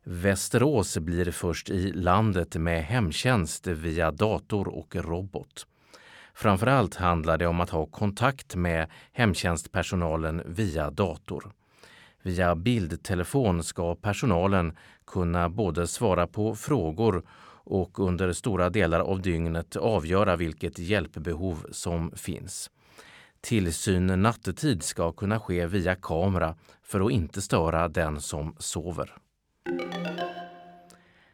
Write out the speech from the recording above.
Västerås blir först i landet med hemtjänst via dator och robot. Framförallt handlar det om att ha kontakt med hemtjänstpersonalen via dator. Via bildtelefon ska personalen kunna både svara på frågor och under stora delar av dygnet avgöra vilket hjälpbehov som finns. Tillsyn nattetid ska kunna ske via kamera för att inte störa den som sover.